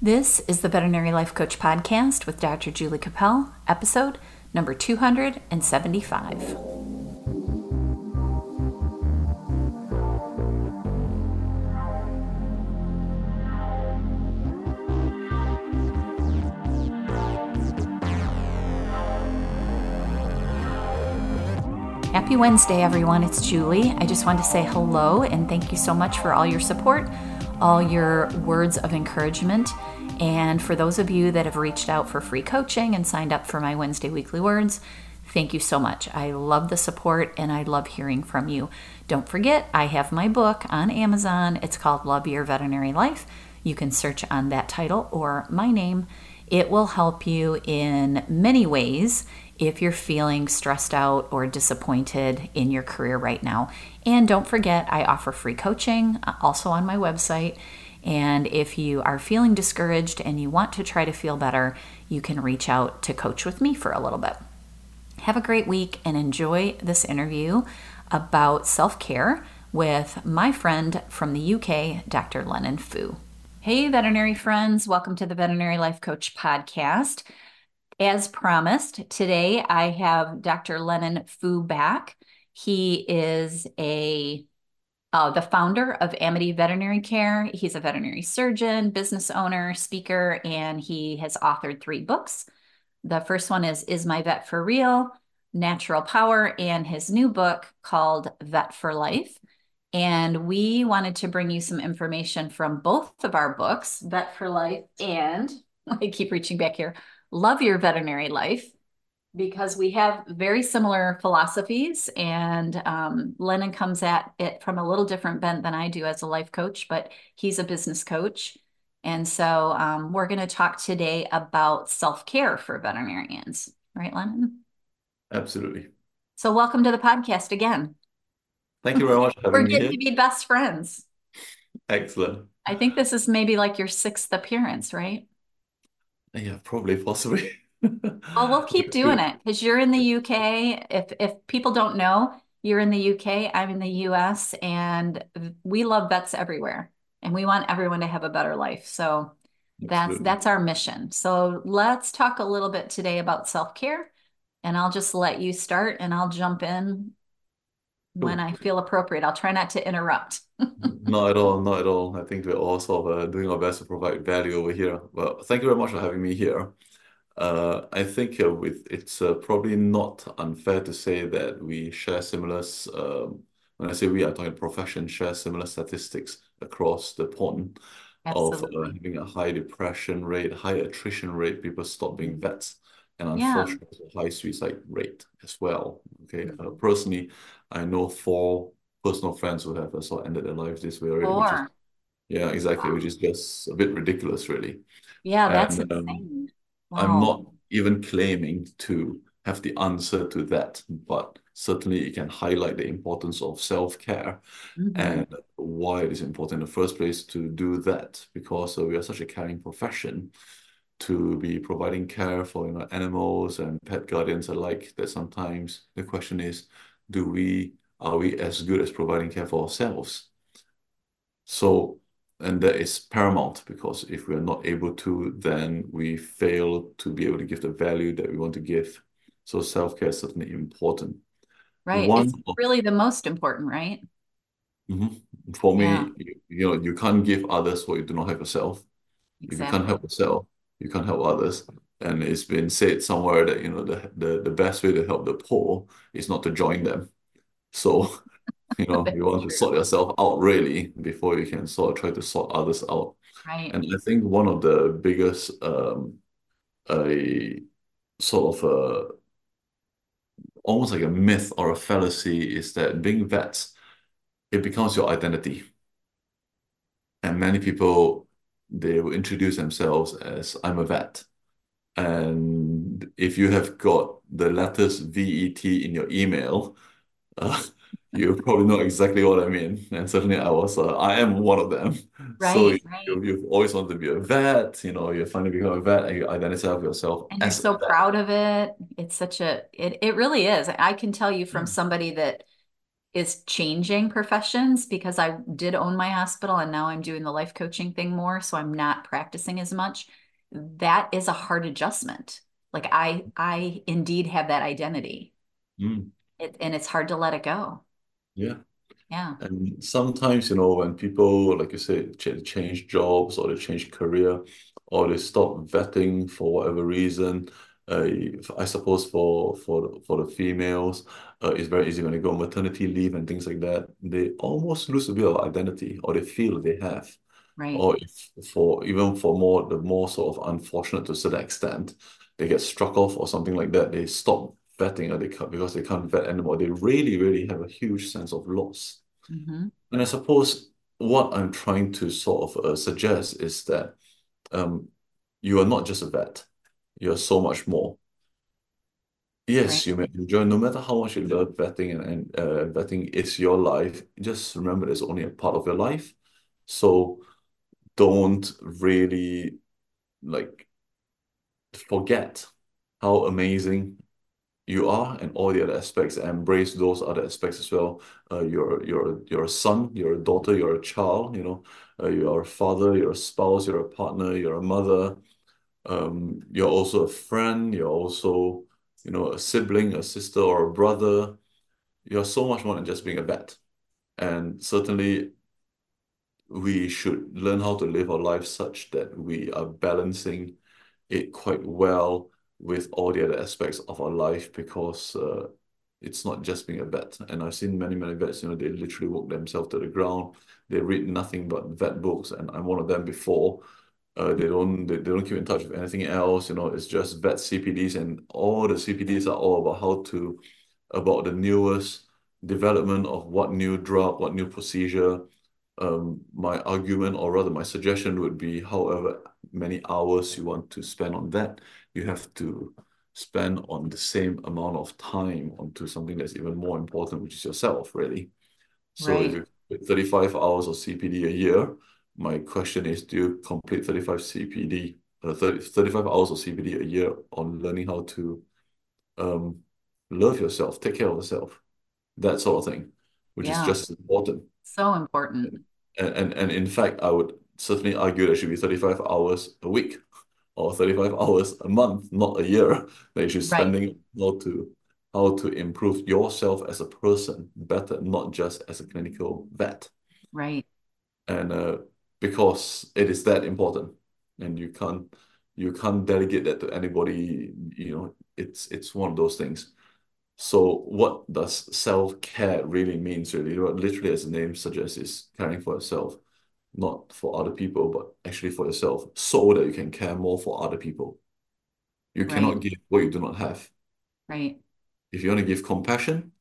This is the Veterinary Life Coach Podcast with Dr. Julie Capel, episode number 275. Happy Wednesday, everyone. It's Julie. I just wanted to say hello and thank you so much for all your support, all your words of encouragement. And for those of you that have reached out for free coaching and signed up for my Wednesday weekly words, thank you so much. I love the support and I love hearing from you. Don't forget, I have my book on Amazon. It's called Love Your Veterinary Life. You can search on that title or my name. It will help you in many ways if you're feeling stressed out or disappointed in your career right now. And don't forget, I offer free coaching also on my website. And if you are feeling discouraged and you want to try to feel better, you can reach out to coach with me for a little bit. Have a great week and enjoy this interview about self-care with my friend from the UK, Dr. Lennon Fu. Hey, veterinary friends. Welcome to the Veterinary Life Coach Podcast. As promised, today I have Dr. Lennon Fu back. He is the founder of Amity Veterinary Care. He's a veterinary surgeon, business owner, speaker, and he has authored 3 books. The first one is My Vet for Real, Natural Power, and his new book called Vet for Life. And we wanted to bring you some information from both of our books, Vet for Life and, I keep reaching back here, Love Your Veterinary Life, because we have very similar philosophies, and Lennon comes at it from a little different bent than I do as a life coach, but he's a business coach. And so we're going to talk today about self-care for veterinarians. Right, Lennon? Absolutely. So welcome to the podcast again. Thank you very much for We're having me getting here. to be best friends. Excellent. I think this is maybe like your 6th appearance, right? Yeah, probably, possibly. Well, we'll keep doing Good. it because you're in the UK. If people don't know, you're in the UK, I'm in the US, and we love vets everywhere, and we want everyone to have a better life. So Absolutely. that's our mission. So let's talk a little bit today about self-care, and I'll just let you start, and I'll jump in when Cool. I feel appropriate. I'll try not to interrupt. Not at all, not at all. I think we're all sort of doing our best to provide value over here. But thank you very much for having me here. I think it's probably not unfair to say that we share similar, when I say we are talking profession, share similar statistics across the pond of Absolutely. having a high depression rate, high attrition rate, people stop being vets, and Yeah. unfortunately, a high suicide rate as well. Okay, personally, I know 4 personal friends who have sort of ended their lives this way already, which is, 4. yeah, exactly, Wow. which is just a bit ridiculous, really. Yeah, that's And insane. I'm Wow. not even claiming to have the answer to that, but certainly it can highlight the importance of self-care Hmm. and why it is important in the first place to do that, because we are such a caring profession to be providing care for animals and pet guardians alike, that sometimes the question is, are we as good as providing care for ourselves? So, and that is paramount, because if we are not able to, then we fail to be able to give the value that we want to give. So self-care is certainly important. Right. One It's really the most important, right? Mhm. For Yeah, me, you can't give others what you do not have yourself. If you can't exactly. help yourself, you can't help others. And it's been said somewhere that, the best way to help the poor is not to join them. So, you Very want to true. sort yourself out really before you can sort of try to sort others out. Right. And I think one of the biggest a sort of almost like a myth or a fallacy is that being vets, it becomes your identity. And many people, they will introduce themselves as I'm a vet. And if you have got the letters VET in your email, uh, you probably know exactly what I mean. And certainly I am one of them. So Right. Right. you've always wanted to be a vet, you finally become a vet and you identify yourself And you're as a so vet. proud of it. It's such it really is. I can tell you from Yeah. somebody that is changing professions because I did own my hospital and now I'm doing the life coaching thing more, so I'm not practicing as much. That is a hard adjustment. Like I indeed have that identity. Mm, And it's hard to let it go. yeah. Yeah, And sometimes, you know, when people, like you said, change jobs or they change career or they stop vetting for whatever reason, I suppose for the females, it's very easy when they go on maternity leave and things like that. They almost lose a bit of identity, or they feel they have. right. Or if for even for more sort of unfortunate to a certain extent, they get struck off or something like that. They stop vetting, or they can't, because they can't vet anymore. They really, really have a huge sense of loss. Hmm. And I suppose what I'm trying to sort of suggest is that um, you are not just a vet. You're so much more. Right. Yes, you may enjoy, no matter how much you love vetting, and vetting is your life. Just remember, it's only a part of your life. So don't really like forget how amazing you are and all the other aspects. Embrace those other aspects as well. You're a son, you're a daughter, you're a child, you know, you're a father, you're a spouse, you're a partner, you're a mother, you're also a friend, you're also, you know, a sibling, a sister, or a brother. You're so much more than just being a vet. And certainly we should learn how to live our life such that we are balancing it quite well with all the other aspects of our life, because it's not just being a vet. And I've seen many, many vets, you know, they literally work themselves to the ground. They read nothing but vet books, and I'm one of them before. They don't keep in touch with anything else, you know, it's just vet CPDs, and all the CPDs are all about about the newest development of what new drug, what new procedure. My argument, or rather my suggestion, would be however many hours you want to spend on that, you have to spend on the same amount of time onto something that's even more important, which is yourself, really. So if Right. you complete 35 hours of CPD a year, my question is, do you complete 35 CPD, 35 hours of CPD a year on learning how to um, love yourself, take care of yourself, that sort of thing, which is Yeah. just as important. So important. And in fact, I would certainly argue there should be 35 hours a week or 35 hours a month, not a year, that you should Right. spending how to improve yourself as a person better, not just as a clinical vet. Right. And because it is that important, and you can't delegate that to anybody, you know, it's one of those things. So what does self-care really means, really? Well, literally, as the name suggests, is caring for yourself, not for other people, but actually for yourself, so that you can care more for other people. You Right. cannot give what you do not have. Right. If you want to give compassion,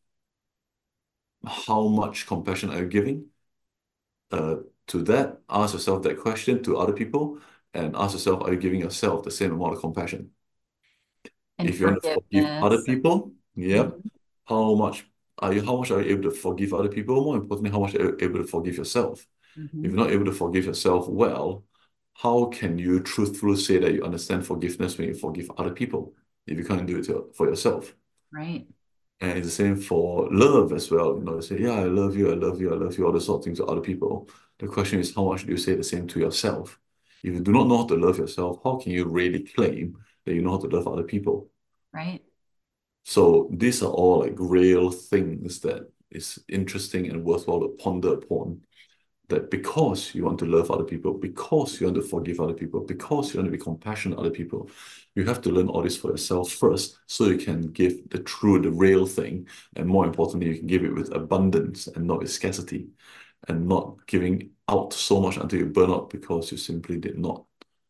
how much compassion are you giving? Uh, to that, ask yourself that question to other people, and ask yourself, are you giving yourself the same amount of compassion? And If you want to forgive other forgiveness. people, yeah, Mhm. how much how much are you able to forgive other people? More importantly, how much are you able to forgive yourself? If Mhm. you're not able to forgive yourself well, how can you truthfully say that you understand forgiveness when you forgive other people if you can't do it for yourself? Right. And it's the same for love as well. You know, you say, yeah, I love you, I love you, I love you, all those sort of things to other people. The question is, how much do you say the same to yourself? If you do not know how to love yourself, how can you really claim that you know how to love other people? Right. So these are all like real things that is interesting and worthwhile to ponder upon. That because you want to love other people, because you want to forgive other people, because you want to be compassionate to other people, you have to learn all this for yourself first, so you can give the real thing, and more importantly, you can give it with abundance and not with scarcity, and not giving out so much until you burn out because you simply did not.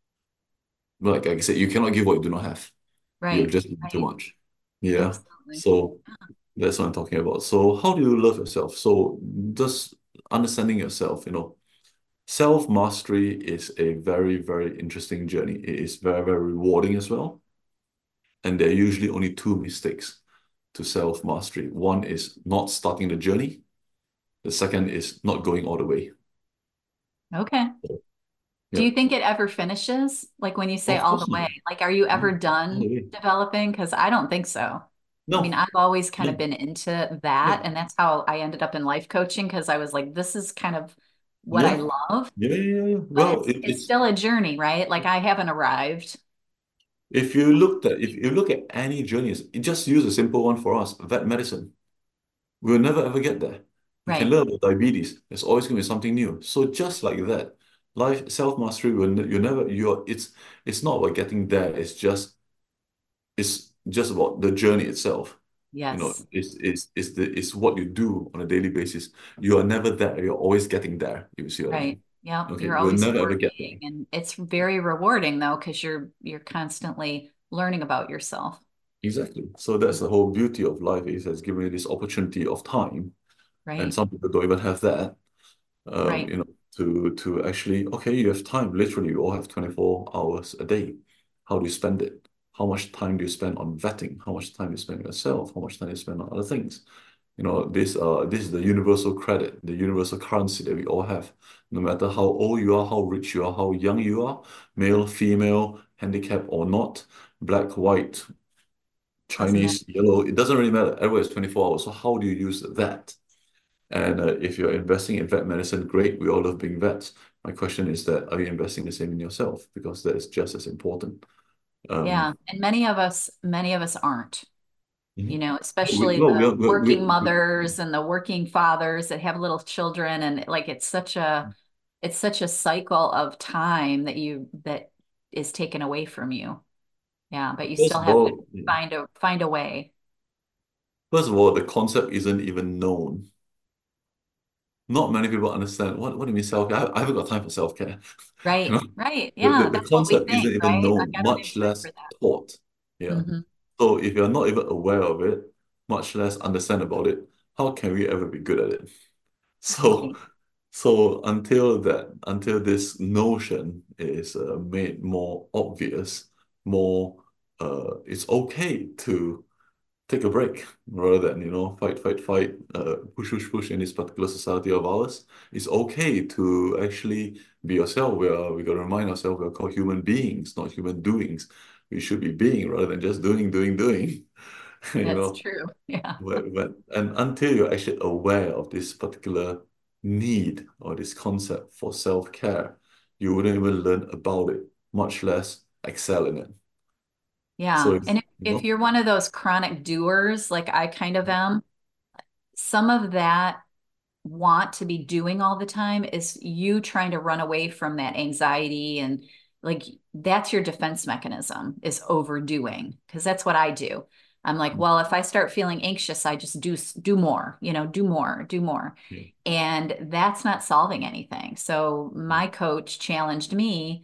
Like I said, you cannot give what you do not have. You've Right. just given too Right. much. Yeah. Absolutely. So that's what I'm talking about. So how do you love yourself? So just understanding yourself, you know, self-mastery is a very, very interesting journey. It is very, very rewarding as well. And there are usually only two mistakes to self-mastery. One is not starting the journey. The second is not going all the way. Okay. Do Yeah, you think it ever finishes? Like when you say of all course the not. way, like are you ever No, all the done way. developing? Because I don't think so. I mean, No. I've always kind Yeah. of been into Yeah. that, and that's how I ended up in life coaching because I was like, this is kind of what I Yeah. love, Yeah. Yeah. Yeah. but Well, it's still a journey, right? Like I haven't arrived. if you look at any journeys, just use a simple one for us, vet medicine. We'll never ever get there. We can Right. learn about diabetes. There's always going to be something new. So just like that, life self-mastery you never you're it's not about getting there. It's just about the journey itself. You know, Yes. it's what you do on a daily basis. You are never there. You're always getting there, if you see what I Right. mean. Yeah. Okay, You're we'll always never ever get working there. and it's very rewarding though, because you're constantly learning about yourself. Exactly. So that's the whole beauty of life is has given you this opportunity of time. And Right. some people don't even have that. Right. You know, to actually, okay, you have time. Literally, you all have 24 hours a day. How do you spend it? How much time do you spend on vetting? How much time do you spend on yourself? How much time do you spend on other things? You know, this is the universal credit, the universal currency that we all have. No matter how old you are, how rich you are, how young you are, male, female, handicapped or not, black, white, Doesn't it? Chinese, yellow, it doesn't really matter. Everywhere is 24 hours. So how do you use that? And if you're investing in vet medicine, great. We all love being vets. My question is that are you investing the same in yourself? Because that is just as important. Yeah. Um, And many of us aren't, you mhm. know, we, especially well, the we, working mothers and the working fathers that have little children. And like it's such a cycle of time that is taken away from you. Yeah. But you first still of have to all, find a way. the concept isn't even known. Not many people understand what do you mean self-care? I haven't got time for self-care. You Right. know, Right. Yeah. the That's what we concept isn't think, even right? I known, got to make much time for less that. taught. Yeah. Hmm. So if you're not even aware of it, much less understand about it, how can we ever be good at it? So Right. until this notion is made more obvious, more it's okay to take a break rather than fight, push in this particular society of ours. It's okay to actually be yourself. We got to remind ourselves we're called human beings, not human doings. We should be being rather than just doing. You That's know, true. Yeah. and until you're actually aware of this particular need or this concept for self-care, you wouldn't even learn about it, much less excel in it. So Yeah. it's, And if you're one of those chronic doers, like I kind of am, some of that want to be doing all the time is you trying to run away from that anxiety and like that's your defense mechanism is overdoing because that's what I do. I'm like, well, if I start feeling anxious, I just do more, do more, do more. yeah. And that's not solving anything. So my coach challenged me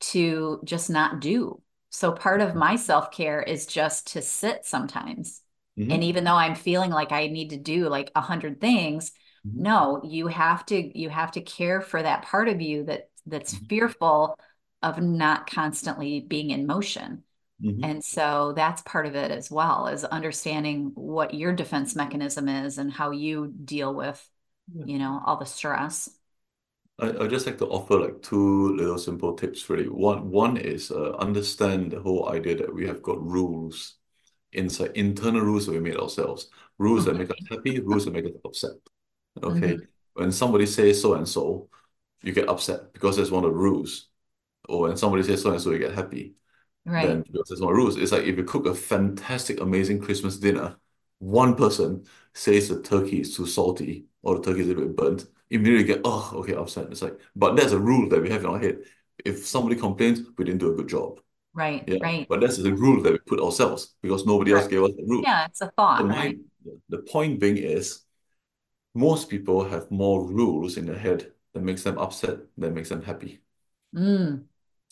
to just not do. So part of my self-care is just to sit sometimes. And Mhm. even though I'm feeling like I need to do like 100 things, Mhm. no, you have to care for that part of you that's Mhm. fearful of not constantly being in motion. Mhm. And so that's part of it as well, is understanding what your defense mechanism is and how you deal with, Yeah. all the stress. I'd just like to offer like two little simple tips really. One is understand the whole idea that we have got rules inside, internal rules that we made ourselves. Rules that make us happy, rules that make us upset. Okay. Mhm. When somebody says so and so, you get upset because that's one of the rules. Or when somebody says so and so, you get happy. Then Right, because there's no rules. It's like if you cook a fantastic, amazing Christmas dinner, one person says the turkey is too salty or the turkey is a bit burnt, immediately get, oh, okay, upset. It's like, but there's a rule that we have in our head. If somebody complains, we didn't do a good job. right, Yeah. right. But that's the rule that we put ourselves because nobody else Correct. gave us the rule. Yeah, it's a So thought, right? the point being is most people have more rules in their head that makes them upset than makes them happy. Mm,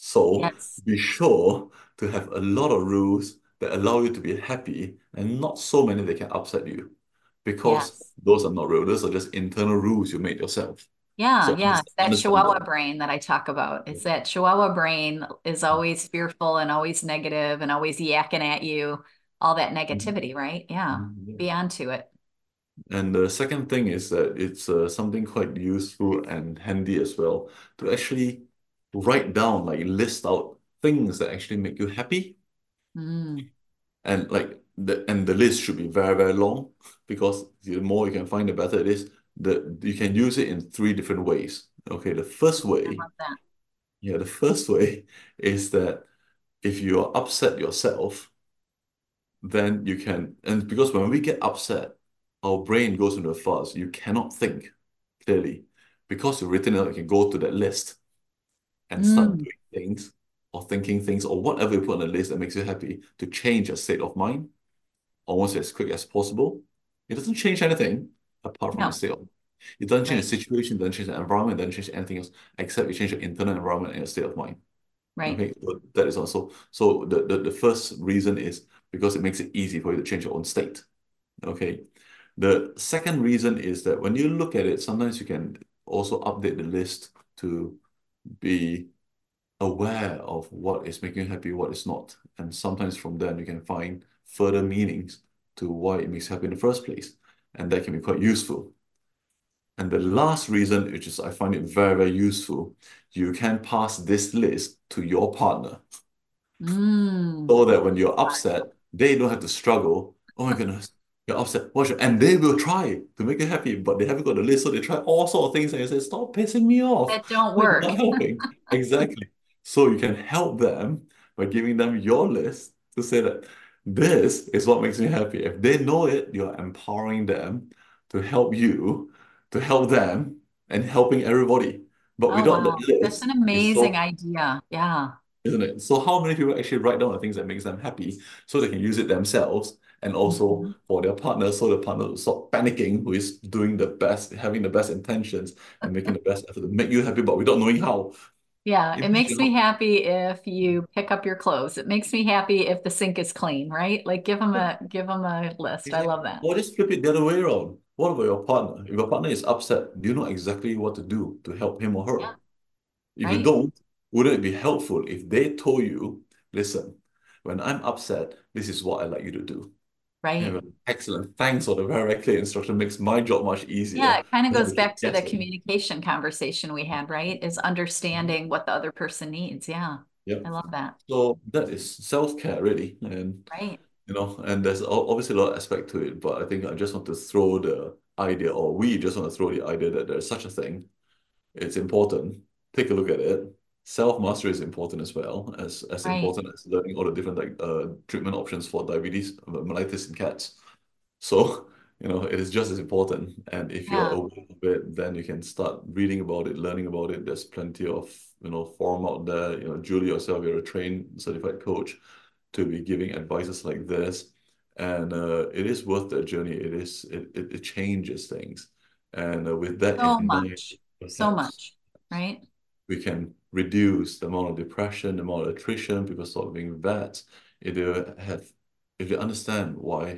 So yes, be sure to have a lot of rules that allow you to be happy and not so many that can upset you because yes. those are not real. Those are just internal rules you made yourself. Yeah, So yeah. It's that understand Chihuahua them. brain that I talk about. It's that Chihuahua brain is always fearful and always negative and always yakking at you, all that Mhm. negativity, right? Yeah. Mhm. Yeah. Be onto it. And the second thing is that it's something quite useful and handy as well to actually write down, like list out things that actually make you happy. Mm, And like and the list should be very, very long because the more you can find, the better it is. You can use it in three different ways. Okay, the first I way, love that. yeah, the first way is that if you are upset yourself, then you can, and because when we get upset, our brain goes into a fuzz. You cannot think clearly. Because you've written it out, you can go to that list and start Mm, doing things or thinking things or whatever you put on the list that makes you happy to change your state of mind almost as quick as possible. It doesn't change anything apart from your no, state of. It doesn't change right, the situation, it doesn't change the environment, it doesn't change anything else except you change your internal environment and your state of mind. right. Okay, so that is also so the first reason is because it makes it easy for you to change your own state. Okay. The second reason is that when you look at it, sometimes you can also update the list to be aware of what is making you happy, what is not. And sometimes from then you can find further meanings to why it makes you happy in the first place. And that can be quite useful. And the last reason, which is I find it very, very useful, you can pass this list to your partner Mm, so that when you're upset, they don't have to struggle. Oh my goodness, you're upset. What should... And they will try to make you happy, but they haven't got the list, so they try all sorts of things and you say, stop pissing me off. that don't It's work. not helping. Exactly. So you can help them by giving them your list to say that this is what makes me happy. If they know it, you're empowering them to help you, to help them, and helping everybody. But Oh, without the wow. That's an list, it's amazing so, idea. Yeah. isn't it? So how many people actually write down the things that makes them happy so they can use it themselves and also Mhm. for their partner so the partner will stop panicking who is doing the best, having the best intentions and making the best effort to make you happy, but without knowing how. Yeah, it It makes makes you me not. happy if you pick up your clothes. It makes me happy if the sink is clean, right? Like give them a list. I love that. Or just flip it the other way around. What about your partner? If your partner is upset, do you know exactly what to do to help him or her? Yeah, If you right. don't, wouldn't it be helpful if they told you, listen, when I'm upset, this is what I like you to do? Right. Yeah, excellent. Thanks for the very clear instruction. Makes my job much Yeah, easier. it kind of I have goes to keep back to the guessing. communication conversation we had, right? Is understanding what the other person needs. Yeah. Yep. I love that. So that is self-care really. And Right. and there's obviously a lot of aspect to it, but I think I just want to throw the idea, or we just want to throw the idea that there's such a thing. It's important. Take a look at it. Self-mastery is important as well, as Right. important as learning all the different treatment options for diabetes, mellitus in cats. So, it is just as important. And if you're Yeah. aware of it, then you can start reading about it, learning about it. There's plenty of, forum out there. Julie yourself, you're a trained certified coach to be giving advices like this. And it is worth the journey. It changes things. And with that So in mind, much. So perhaps much. Right. we can reduce the amount of depression, the amount of attrition, people stop being vets, if they have, if they understand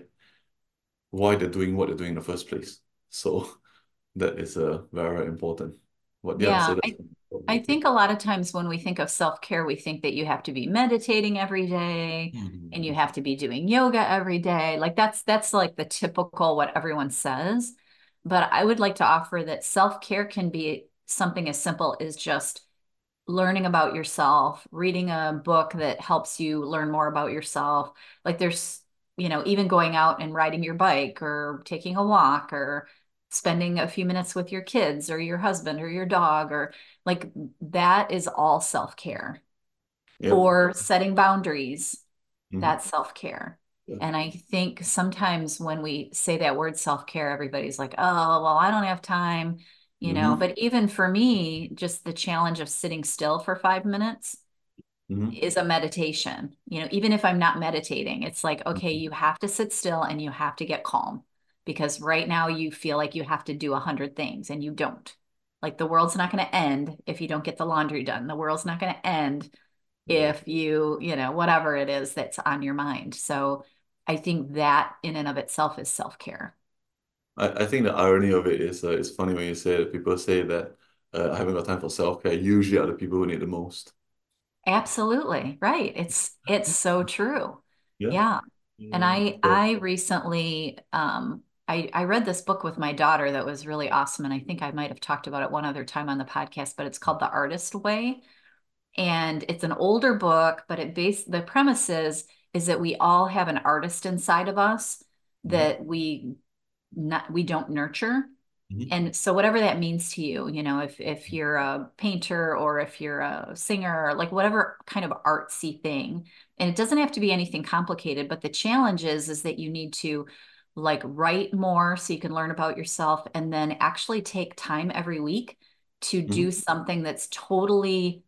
why they're doing what they're doing in the first place. So that is very, very important. But yeah, Yeah. so that's I probably think a lot of times when we think of self-care, we think that you have to be meditating every day and you Mhm. have to be doing yoga every day. Like that's like the typical what everyone says. But I would like to offer that self-care can be something as simple as just learning about yourself, reading a book that helps you learn more about yourself. Like there's, even going out and riding your bike or taking a walk or spending a few minutes with your kids or your husband or your dog or like that is all self-care Yep. or setting boundaries. Mhm. That's self-care. Yeah. And I think sometimes when we say that word self-care, everybody's like, oh, well, I don't have time. Hmm. But even for me, just the challenge of sitting still for 5 minutes Hmm. is a meditation. Even if I'm not meditating, it's like, okay, Hmm. you have to sit still and you have to get calm because right now you feel like you have to do 100 things and you don't. Like the world's not going to end if you don't get the laundry done. The world's not going to end Yeah. if whatever it is that's on your mind. So I think that in and of itself is self-care. I think the irony of it is it's funny when you say it. People say that I haven't got time for self-care. Usually are the people who need the most. Absolutely. Right. It's so true. Yeah. Yeah. And Yeah. I recently I read this book with my daughter that was really awesome. And I think I might have talked about it one other time on the podcast, but it's called The Artist Way. And it's an older book, but the premise is is that we all have an artist inside of us Mhm. that we don't nurture. Mhm. And so whatever that means to you, if you're a painter or if you're a singer or like whatever kind of artsy thing, and it doesn't have to be anything complicated, but the challenge is that you need to like write more so you can learn about yourself and then actually take time every week to do Mhm. something that's totally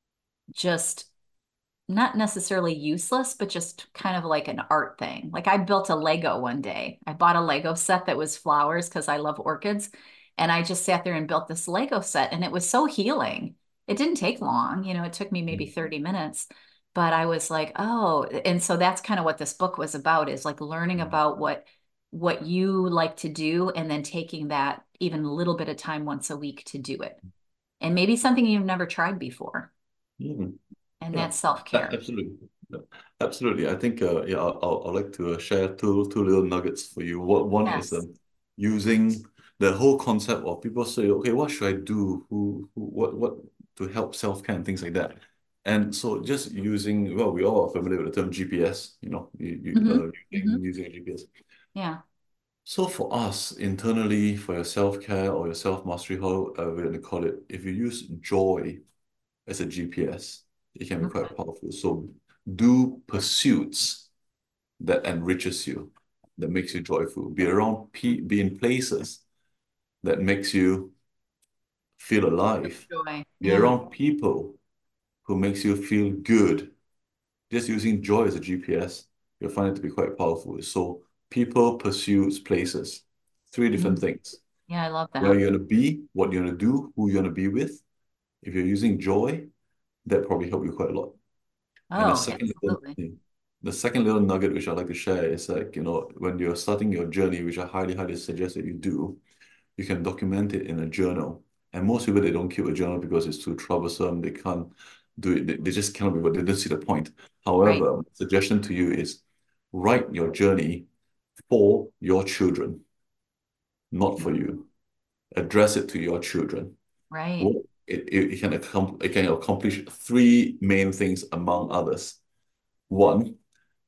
just not necessarily useless, but just kind of like an art thing. Like I built a Lego one day. I bought a Lego set that was flowers because I love orchids. And I just sat there and built this Lego set, and it was so healing. It didn't take long, it took me maybe Mhm. 30 minutes, but I was like, oh, and so that's kind of what this book was about is like learning about what you like to do and then taking that even a little bit of time once a week to do it. And maybe something you've never tried before. Mhm. And Yeah, that's self-care. absolutely. Yeah, absolutely. I think yeah, I'll like to share two little nuggets for you. What one is Yes. using the whole concept of people say, okay, what should I do? What to help self-care and things like that. And so just using, well, we all are familiar with the term GPS, Hmm. Hmm. using a GPS. Yeah. So for us internally, for your self-care or your self-mastery, how we're going to call it, if you use joy as a GPS, it can be Okay. quite powerful. So do pursuits that enriches you, that makes you joyful. Be in places that makes you feel alive. Joy. Be Yeah. around people who makes you feel good. Just using joy as a GPS, you'll find it to be quite powerful. So people, pursuits, places, three different Mm. things. Yeah, I love Where that. you're gonna be, what you're gonna do, who you're gonna be with. If you're using joy, that probably help you quite a lot. And Oh, absolutely. the second little nugget which I'd like to share is like, when you're starting your journey, which I highly, highly suggest that you do, you can document it in a journal. And most people, they don't keep a journal because it's too troublesome. They can't do it. They just cannot be, but they don't see the point. Right. However, suggestion to you is write your journey for your children, not for you. Address it to your children. Right. Well, it can accomplish three main things among others. One,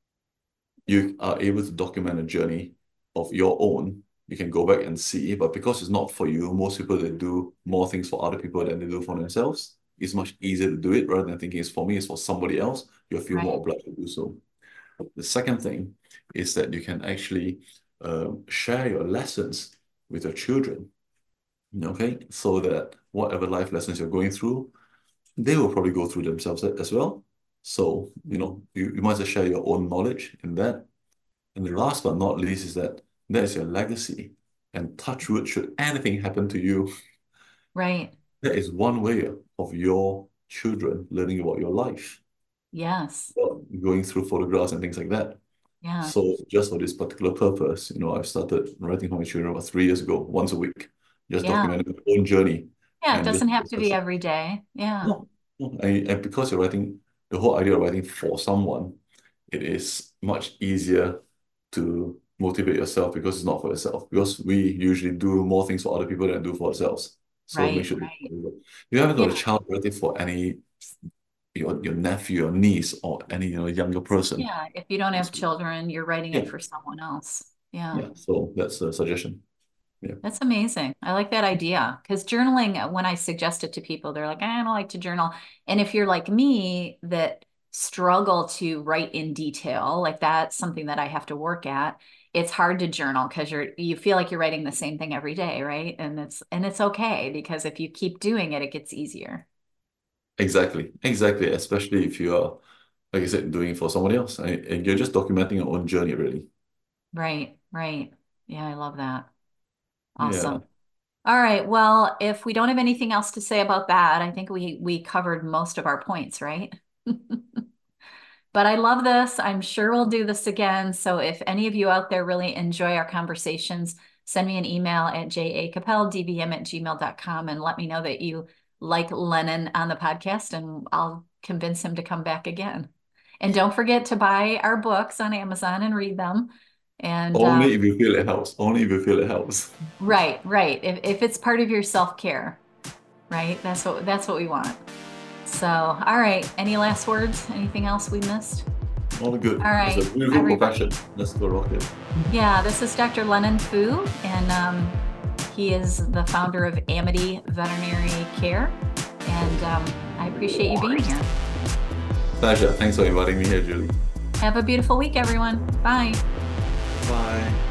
you are able to document a journey of your own. You can go back and see, but because it's not for you, most people they do more things for other people than they do for themselves. It's much easier to do it rather than thinking it's for me, it's for somebody else. You feel more Right. obliged to do so. The second thing is that you can actually share your lessons with your children, okay? So that whatever life lessons you're going through, they will probably go through themselves as well. So, you might as well share your own knowledge in that. And the last but not least is that is your legacy. And touch wood, should anything happen to you, Right. that is one way of your children learning about your life, Yes. going through photographs and things like that. Yeah. So just for this particular purpose, I've started writing for my children about 3 years ago, once a week, just Yeah. documenting my own journey Yeah. It and just doesn't have to be every day. Yeah. no, no. And because you're writing, the whole idea of writing for someone, it is much easier to motivate yourself because it's not for yourself. Because we usually do more things for other people than do for ourselves. So make Right. sure Right. you haven't got a Yeah. child writing for any your nephew or niece or any younger person. Yeah. If you don't have children, you're writing it Yeah, for someone else. Yeah. yeah. So that's a suggestion. Yeah. That's amazing. I like that idea because journaling, when I suggest it to people, they're like, I don't like to journal. And if you're like me that struggle to write in detail, like that's something that I have to work at, it's hard to journal because you feel like you're writing the same thing every day, right? And it's okay because if you keep doing it, it gets easier. Exactly. Exactly. Especially if you are, like I said, doing it for somebody else. And you're just documenting your own journey, really. Right, right. Yeah, I love that. Yeah. Awesome. All right. Well, if we don't have anything else to say about that, I think we covered most of our points, right? But I love this. I'm sure we'll do this again. So if any of you out there really enjoy our conversations, send me an email at jacapeldbm@gmail.com and let me know that you like Lennon on the podcast, and I'll convince him to come back again. And don't forget to buy our books on Amazon and read them. And Only if you feel it helps. Only if you feel it helps. right, right. If it's part of your self-care, right? That's what we want. So, all right. Any last words? Anything else we missed? All good. All right, It's a beautiful everybody. profession. Let's go rock it. Yeah, this is Dr. Lennon Fu, and he is the founder of Amity Veterinary Care. And I appreciate you being here. Pleasure. Thanks for inviting me here, Julie. Have a beautiful week, everyone. Bye. Bye.